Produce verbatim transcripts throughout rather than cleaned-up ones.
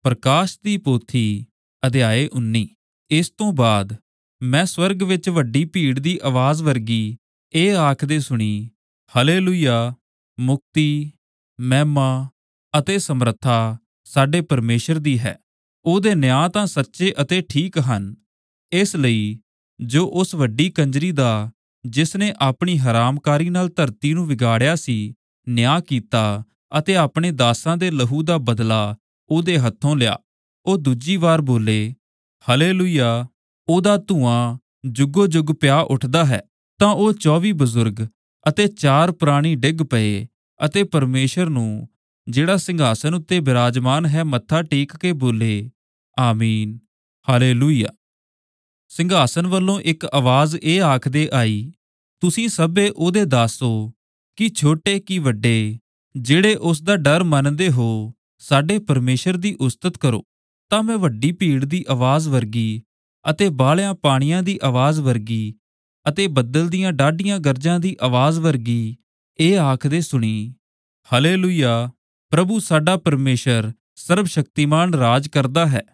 ਪ੍ਰਕਾਸ਼ ਦੀ ਪੋਥੀ ਅਧਿਆਇ ਉੱਨੀ। ਇਸ ਤੋਂ ਬਾਅਦ ਮੈਂ ਸਵਰਗ ਵਿੱਚ ਵੱਡੀ ਭੀੜ ਦੀ ਆਵਾਜ਼ ਵਰਗੀ ਇਹ ਆਖਦੇ ਸੁਣੀ, ਹਲੇਲੂਯਾ! ਮੁਕਤੀ, ਮਹਿਮਾ ਅਤੇ ਸਮਰੱਥਾ ਸਾਡੇ ਪਰਮੇਸ਼ਰ ਦੀ ਹੈ। ਉਹਦੇ ਨਿਆਂ ਤਾਂ ਸੱਚੇ ਅਤੇ ਠੀਕ ਹਨ। ਇਸ ਲਈ ਜੋ ਉਸ ਵੱਡੀ ਕੰਜਰੀ ਦਾ, ਜਿਸ ਨੇ ਆਪਣੀ ਹਰਾਮਕਾਰੀ ਨਾਲ ਧਰਤੀ ਨੂੰ ਵਿਗਾੜਿਆ ਸੀ, ਨਿਆਂ ਕੀਤਾ ਅਤੇ ਆਪਣੇ ਦਾਸਾਂ ਦੇ ਲਹੂ ਦਾ ਬਦਲਾ ਉਹਦੇ ਹੱਥੋਂ ਲਿਆ, ਉਹ ਦੂਜੀ ਵਾਰ ਬੋਲੇ, ਹਲੇਲੂਯਾ! ਉਹਦਾ ਧੂੰਆਂ ਜੁਗੋ ਜੁਗ ਪਿਆ ਉੱਠਦਾ ਹੈ। ਤਾਂ ਉਹ ਚੌਵੀ ਬਜ਼ੁਰਗ ਅਤੇ ਚਾਰ ਪ੍ਰਾਣੀ ਡਿੱਗ ਪਏ ਅਤੇ ਪਰਮੇਸ਼ਰ ਨੂੰ, ਜਿਹੜਾ ਸਿੰਘਾਸਨ ਉੱਤੇ ਬਿਰਾਜਮਾਨ ਹੈ, ਮੱਥਾ ਟੇਕ ਕੇ ਬੋਲੇ, ਆਮੀਨ, ਹਾਲੇਲੂਯਾ। ਸਿੰਘਾਸਨ ਵੱਲੋਂ ਇੱਕ ਆਵਾਜ਼ ਇਹ ਆਖਦੇ ਆਈ, ਤੁਸੀਂ ਸਭੇ ਉਹਦੇ ਦਾਸੋ, ਕਿ ਛੋਟੇ ਕਿ ਵੱਡੇ, ਜਿਹੜੇ ਉਸ ਦਾ ਡਰ ਮੰਨਦੇ ਹੋ, ਸਾਡੇ ਪਰਮੇਸ਼ਰ ਦੀ ਉਸਤਤ ਕਰੋ। ਤਾਂ ਮੈਂ ਵੱਡੀ ਭੀੜ ਦੀ ਆਵਾਜ਼ ਵਰਗੀ ਅਤੇ ਬਾਹਲਿਆਂ ਪਾਣੀਆਂ ਦੀ ਆਵਾਜ਼ ਵਰਗੀ ਅਤੇ ਬੱਦਲ ਦੀਆਂ ਡਾਢੀਆਂ ਗਰਜਾਂ ਦੀ ਆਵਾਜ਼ ਵਰਗੀ ਇਹ ਆਖਦੇ ਸੁਣੀ, ਹਲੇਲੂਯਾ! ਪ੍ਰਭੂ ਸਾਡਾ ਪਰਮੇਸ਼ਰ ਸਰਬਸ਼ਕਤੀਮਾਨ ਰਾਜ ਕਰਦਾ ਹੈ।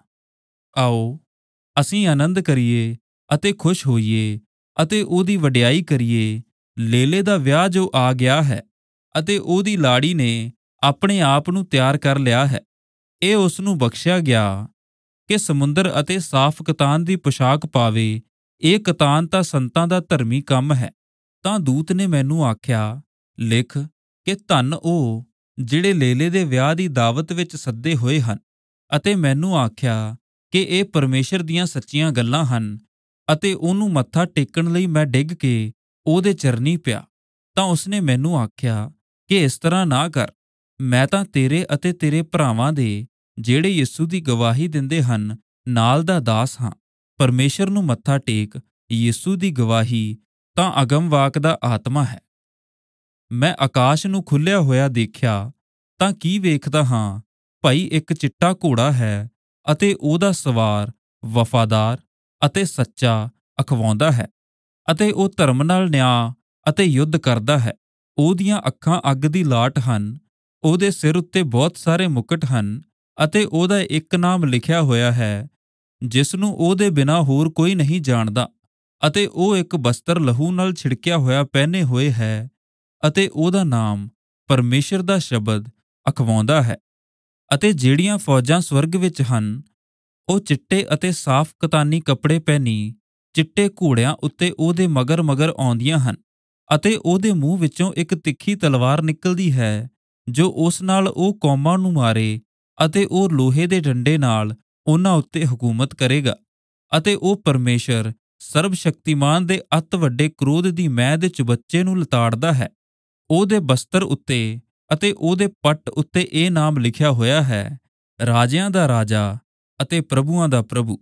ਆਓ ਅਸੀਂ ਆਨੰਦ ਕਰੀਏ ਅਤੇ ਖੁਸ਼ ਹੋਈਏ ਅਤੇ ਉਹਦੀ ਵਡਿਆਈ ਕਰੀਏ। ਲੇਲੇ ਦਾ ਵਿਆਹ ਜੋ ਆ ਗਿਆ ਹੈ ਅਤੇ ਉਹਦੀ ਲਾੜੀ ਨੇ ਆਪਣੇ ਆਪ ਨੂੰ ਤਿਆਰ ਕਰ ਲਿਆ ਹੈ। ਇਹ ਉਸ ਨੂੰ ਬਖਸ਼ਿਆ ਗਿਆ ਕਿ ਸਮੁੰਦਰ ਅਤੇ ਸਾਫ਼ ਕਤਾਨ ਦੀ ਪੁਸ਼ਾਕ ਪਾਵੇ। ਇਹ ਕਤਾਨ ਤਾਂ ਸੰਤਾਂ ਦਾ ਧਰਮੀ ਕੰਮ ਹੈ। ਤਾਂ ਦੂਤ ਨੇ ਮੈਨੂੰ ਆਖਿਆ, ਲਿਖ ਕਿ ਧੰਨ ਉਹ ਜਿਹੜੇ ਲੇਲੇ ਦੇ ਵਿਆਹ ਦੀ ਦਾਵਤ ਵਿੱਚ ਸੱਦੇ ਹੋਏ ਹਨ। ਅਤੇ ਮੈਨੂੰ ਆਖਿਆ ਕਿ ਇਹ ਪਰਮੇਸ਼ਰ ਦੀਆਂ ਸੱਚੀਆਂ ਗੱਲਾਂ ਹਨ। ਅਤੇ ਉਹਨੂੰ ਮੱਥਾ ਟੇਕਣ ਲਈ ਮੈਂ ਡਿੱਗ ਕੇ ਉਹਦੇ ਚਰਨੀ ਪਿਆ। ਤਾਂ ਉਸਨੇ ਮੈਨੂੰ ਆਖਿਆ ਕਿ ਇਸ ਤਰ੍ਹਾਂ ਨਾ ਕਰ। ਮੈਂ ਤਾਂ ਤੇਰੇ ਅਤੇ ਤੇਰੇ ਭਰਾਵਾਂ ਦੇ, ਜਿਹੜੇ ਯਿਸੂ ਦੀ ਗਵਾਹੀ ਦਿੰਦੇ ਹਨ, ਨਾਲ ਦਾ ਦਾਸ ਹਾਂ। ਪਰਮੇਸ਼ਰ ਨੂੰ ਮੱਥਾ ਟੇਕ। ਯਿਸੂ ਦੀ ਗਵਾਹੀ ਤਾਂ ਅਗਮ ਵਾਕ ਦਾ ਆਤਮਾ ਹੈ। ਮੈਂ ਆਕਾਸ਼ ਨੂੰ ਖੁੱਲਿਆ ਹੋਇਆ ਦੇਖਿਆ, ਤਾਂ ਕੀ ਵੇਖਦਾ ਹਾਂ, ਭਾਈ ਇੱਕ ਚਿੱਟਾ ਘੋੜਾ ਹੈ ਅਤੇ ਉਹਦਾ ਸਵਾਰ ਵਫ਼ਾਦਾਰ ਅਤੇ ਸੱਚਾ ਅਖਵਾਉਂਦਾ ਹੈ। ਅਤੇ ਉਹ ਧਰਮ ਨਾਲ ਨਿਆਂ ਅਤੇ ਯੁੱਧ ਕਰਦਾ ਹੈ। ਉਹਦੀਆਂ ਅੱਖਾਂ ਅੱਗ ਦੀ ਲਾਟ ਹਨ। ਉਹਦੇ ਸਿਰ ਉੱਤੇ ਬਹੁਤ ਸਾਰੇ ਮੁਕਟ ਹਨ ਅਤੇ ਉਹਦਾ ਇੱਕ ਨਾਮ ਲਿਖਿਆ ਹੋਇਆ ਹੈ, ਜਿਸ ਨੂੰ ਉਹਦੇ ਬਿਨਾਂ ਹੋਰ ਕੋਈ ਨਹੀਂ ਜਾਣਦਾ। ਅਤੇ ਉਹ ਇੱਕ ਬਸਤਰ ਲਹੂ ਨਾਲ ਛਿੜਕਿਆ ਹੋਇਆ ਪਹਿਨੇ ਹੋਏ ਹੈ ਅਤੇ ਉਹਦਾ ਨਾਮ ਪਰਮੇਸ਼ਰ ਦਾ ਸ਼ਬਦ ਅਖਵਾਉਂਦਾ ਹੈ। ਅਤੇ ਜਿਹੜੀਆਂ ਫੌਜਾਂ ਸਵਰਗ ਵਿੱਚ ਹਨ, ਉਹ ਚਿੱਟੇ ਅਤੇ ਸਾਫ਼ ਕਤਾਨੀ ਕੱਪੜੇ ਪਹਿਨੀ ਚਿੱਟੇ ਘੋੜਿਆਂ ਉੱਤੇ ਉਹਦੇ ਮਗਰ ਮਗਰ ਆਉਂਦੀਆਂ ਹਨ। ਅਤੇ ਉਹਦੇ ਮੂੰਹ ਵਿੱਚੋਂ ਇੱਕ ਤਿੱਖੀ ਤਲਵਾਰ ਨਿਕਲਦੀ ਹੈ, ਜੋ ਉਸ ਨਾਲ ਉਹ ਕੌਮਾਂ ਨੂੰ ਮਾਰੇ। ਅਤੇ ਉਹ ਲੋਹੇ ਦੇ ਡੰਡੇ ਨਾਲ ਉਹਨਾਂ ਉੱਤੇ ਹਕੂਮਤ ਕਰੇਗਾ। ਅਤੇ ਉਹ ਪਰਮੇਸ਼ਰ ਸਰਬਸ਼ਕਤੀਮਾਨ ਦੇ ਅਤਿ ਵੱਡੇ ਕ੍ਰੋਧ ਦੀ ਮੈਅ ਦੇ ਚੁਬੱਚੇ ਨੂੰ ਲਤਾੜਦਾ ਹੈ। ਉਹਦੇ ਬਸਤਰ ਉੱਤੇ ਅਤੇ ਉਹਦੇ ਪੱਟ ਉੱਤੇ ਇਹ ਨਾਮ ਲਿਖਿਆ ਹੋਇਆ ਹੈ, ਰਾਜਿਆਂ ਦਾ ਰਾਜਾ ਅਤੇ ਪ੍ਰਭੂਆਂ ਦਾ ਪ੍ਰਭੂ।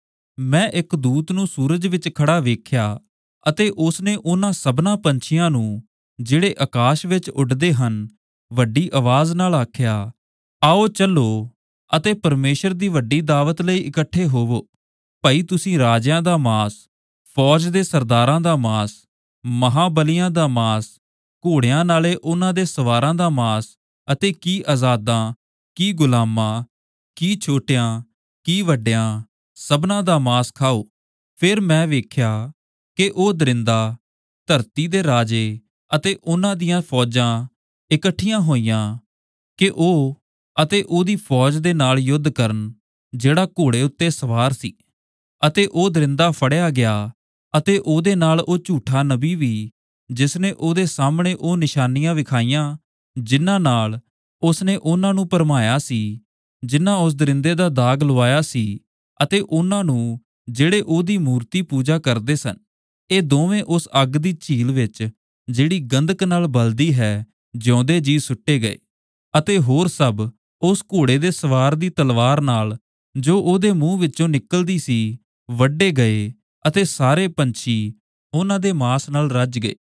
ਮੈਂ ਇੱਕ ਦੂਤ ਨੂੰ ਸੂਰਜ ਵਿੱਚ ਖੜਾ ਵੇਖਿਆ ਅਤੇ ਉਸਨੇ ਉਹਨਾਂ ਸਭਨਾਂ ਪੰਛੀਆਂ ਨੂੰ, ਜਿਹੜੇ ਆਕਾਸ਼ ਵਿੱਚ ਉੱਡਦੇ ਹਨ, ਵੱਡੀ ਆਵਾਜ਼ ਨਾਲ ਆਖਿਆ, ਆਓ ਚੱਲੋ ਅਤੇ ਪਰਮੇਸ਼ਰ ਦੀ ਵੱਡੀ ਦਾਵਤ ਲਈ ਇਕੱਠੇ ਹੋਵੋ। ਭਾਈ ਤੁਸੀਂ ਰਾਜਿਆਂ ਦਾ ਮਾਸ, ਫੌਜ ਦੇ ਸਰਦਾਰਾਂ ਦਾ ਮਾਸ, ਮਹਾਬਲੀਆਂ ਦਾ ਮਾਸ, ਘੋੜਿਆਂ ਨਾਲੇ ਉਹਨਾਂ ਦੇ ਸਵਾਰਾਂ ਦਾ ਮਾਸ ਅਤੇ ਕੀ ਆਜ਼ਾਦਾਂ, ਕੀ ਗੁਲਾਮਾਂ, ਕੀ ਛੋਟਿਆਂ, ਕੀ ਵੱਡਿਆਂ, ਸਭਨਾਂ ਦਾ ਮਾਸ ਖਾਓ। ਫਿਰ ਮੈਂ ਵੇਖਿਆ ਕਿ ਉਹ ਦਰਿੰਦਾ, ਧਰਤੀ ਦੇ ਰਾਜੇ ਅਤੇ ਉਹਨਾਂ ਦੀਆਂ ਫੌਜਾਂ ਇਕੱਠੀਆਂ ਹੋਈਆਂ, ਕਿ ਉਹ ਅਤੇ ਉਹਦੀ ਫੌਜ ਦੇ ਨਾਲ ਯੁੱਧ ਕਰਨ, ਜਿਹੜਾ ਘੋੜੇ ਉੱਤੇ ਸਵਾਰ ਸੀ। ਅਤੇ ਉਹ ਦਰਿੰਦਾ ਫੜਿਆ ਗਿਆ ਅਤੇ ਉਹਦੇ ਨਾਲ ਉਹ ਝੂਠਾ ਨਬੀ ਵੀ, ਜਿਸਨੇ ਉਹਦੇ ਸਾਹਮਣੇ ਉਹ ਨਿਸ਼ਾਨੀਆਂ ਵਿਖਾਈਆਂ, ਜਿਨ੍ਹਾਂ ਨਾਲ ਉਸਨੇ ਉਹਨਾਂ ਨੂੰ ਭਰਮਾਇਆ ਸੀ, ਜਿਨ੍ਹਾਂ ਉਸ ਦਰਿੰਦੇ ਦਾ ਦਾਗ ਲਵਾਇਆ ਸੀ, ਅਤੇ ਉਹਨਾਂ ਨੂੰ, ਜਿਹੜੇ ਉਹਦੀ ਮੂਰਤੀ ਪੂਜਾ ਕਰਦੇ ਸਨ। ਇਹ ਦੋਵੇਂ ਉਸ ਅੱਗ ਦੀ ਝੀਲ ਵਿੱਚ, ਜਿਹੜੀ ਗੰਧਕ ਨਾਲ ਬਲਦੀ ਹੈ, ਜਿਉਂਦੇ ਜੀ ਸੁੱਟੇ ਗਏ। ਅਤੇ ਹੋਰ ਸਭ ਉਸ ਘੋੜੇ ਦੇ ਸਵਾਰ ਦੀ ਤਲਵਾਰ ਨਾਲ, ਜੋ ਉਹਦੇ ਮੂੰਹ ਵਿੱਚੋਂ ਨਿਕਲਦੀ ਸੀ, ਵੱਢੇ ਗਏ ਅਤੇ ਸਾਰੇ ਪੰਛੀ ਉਹਨਾਂ ਦੇ ਮਾਸ ਨਾਲ ਰੱਜ ਗਏ।